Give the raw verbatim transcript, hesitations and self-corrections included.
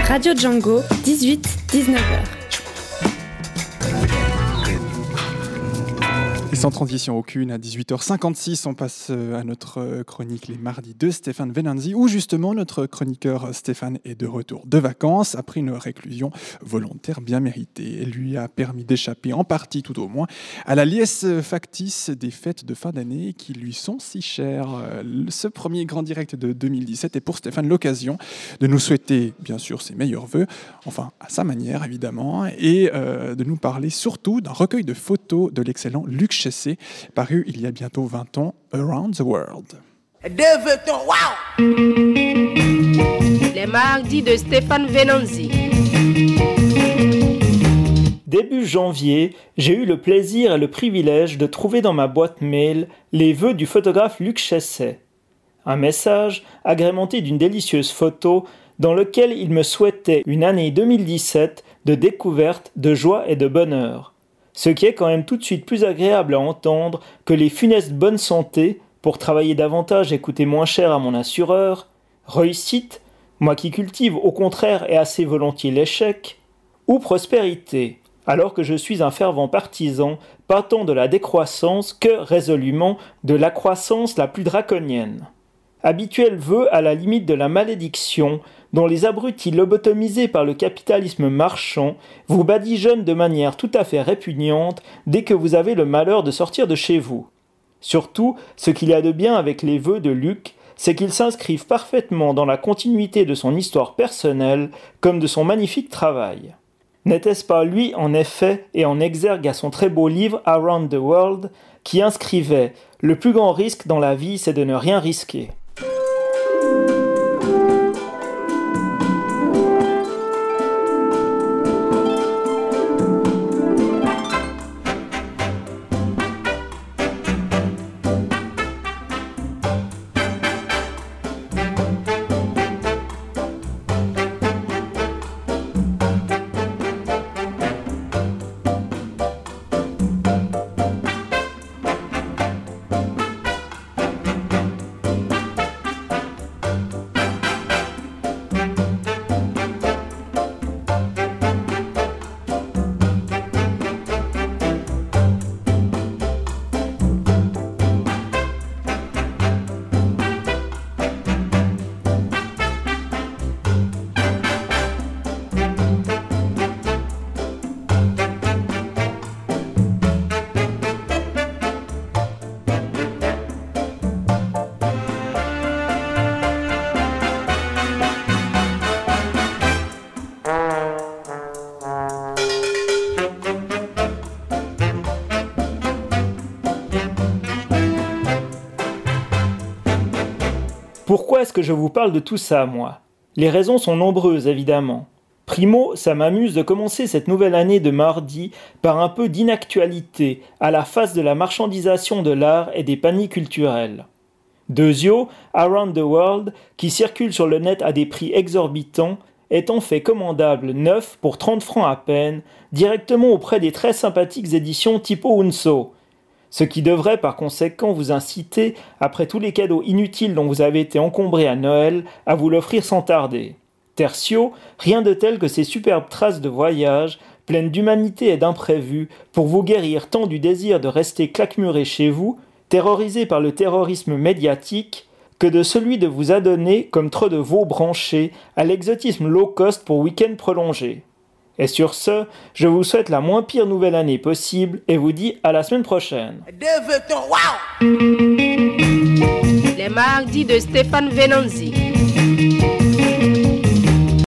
Radio Django, dix-huit dix-neuf heures. Et sans transition aucune, à dix-huit heures cinquante-six, on passe à notre chronique Les Mardis de Stéphane Venanzi, où justement notre chroniqueur Stéphane est de retour de vacances après une réclusion volontaire bien méritée. Elle lui a permis d'échapper en partie, tout au moins, à la liesse factice des fêtes de fin d'année qui lui sont si chères. Ce premier grand direct de deux mille dix-sept est pour Stéphane l'occasion de nous souhaiter, bien sûr, ses meilleurs vœux, enfin à sa manière évidemment, et euh, de nous parler surtout d'un recueil de photos de l'excellent Luc Chessé, paru il y a bientôt vingt ans, Around the World. Les Mardis de Stéphane Venanzi. Début janvier, j'ai eu le plaisir et le privilège de trouver dans ma boîte mail les vœux du photographe Luc Chessé. Un message agrémenté d'une délicieuse photo dans lequel il me souhaitait une année deux mille dix-sept de découverte, de joie et de bonheur. Ce qui est quand même tout de suite plus agréable à entendre que les funestes bonne santé, pour travailler davantage et coûter moins cher à mon assureur, réussite, moi qui cultive au contraire et assez volontiers l'échec, ou prospérité, alors que je suis un fervent partisan, pas tant de la décroissance que, résolument, de la croissance la plus draconienne. Habituel vœu à la limite de la malédiction, dont les abrutis lobotomisés par le capitalisme marchand vous badigeonnent de manière tout à fait répugnante dès que vous avez le malheur de sortir de chez vous. Surtout, ce qu'il y a de bien avec les vœux de Luc, c'est qu'ils s'inscrivent parfaitement dans la continuité de son histoire personnelle comme de son magnifique travail. N'était-ce pas lui, en effet, et en exergue à son très beau livre « Around the World », qui inscrivait « Le plus grand risque dans la vie, c'est de ne rien risquer ». Pourquoi est-ce que je vous parle de tout ça, moi ? Les raisons sont nombreuses, évidemment. Primo, ça m'amuse de commencer cette nouvelle année de mardi par un peu d'inactualité à la face de la marchandisation de l'art et des paniers culturels. Deuxio, Around the World, qui circule sur le net à des prix exorbitants, est en fait commandable neuf pour trente francs à peine, directement auprès des très sympathiques éditions Tipo Unso. Ce qui devrait par conséquent vous inciter, après tous les cadeaux inutiles dont vous avez été encombré à Noël, à vous l'offrir sans tarder. Tertio, rien de tel que ces superbes traces de voyage, pleines d'humanité et d'imprévus, pour vous guérir tant du désir de rester claquemuré chez vous, terrorisé par le terrorisme médiatique, que de celui de vous adonner, comme trop de veaux branchés, à l'exotisme low cost pour week-end prolongé. Et sur ce, je vous souhaite la moins pire nouvelle année possible et vous dis à la semaine prochaine. Les Mardis de Stéphane Venanzi.